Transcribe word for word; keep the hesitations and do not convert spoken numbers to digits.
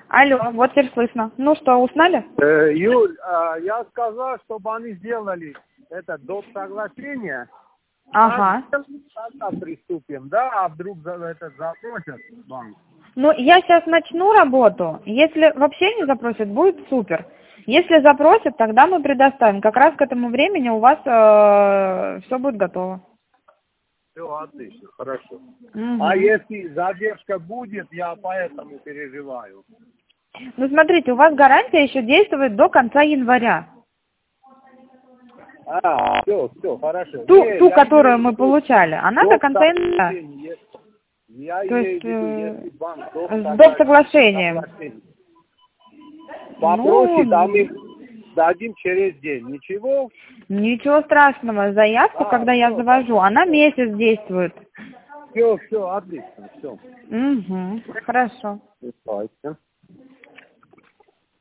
Алло, вот теперь слышно. Ну что, узнали? Э, Юль, э, я сказал, чтобы они сделали это до соглашения. Ага. Тогда приступим, да? А вдруг за это запросят банк? Ну, я сейчас начну работу. Если вообще не запросят, будет супер. Если запросят, тогда мы предоставим. Как раз к этому времени у вас э, все будет готово. Все, отлично, хорошо. Угу. А если задержка будет, я поэтому переживаю. Ну, смотрите, у вас гарантия еще действует до конца января. А, все, все, хорошо. Ту, Не, ту я которую имею в мы виду получали, она до конца января. соглашения. Я То имею есть в виду, э, если банк до с доп. соглашения. соглашением. Попросит, а Ну, мы дадим через день. Ничего? ничего страшного. Заявку, А, когда я все, завожу, она месяц действует. все, все, отлично, все. Угу, хорошо. Давайте.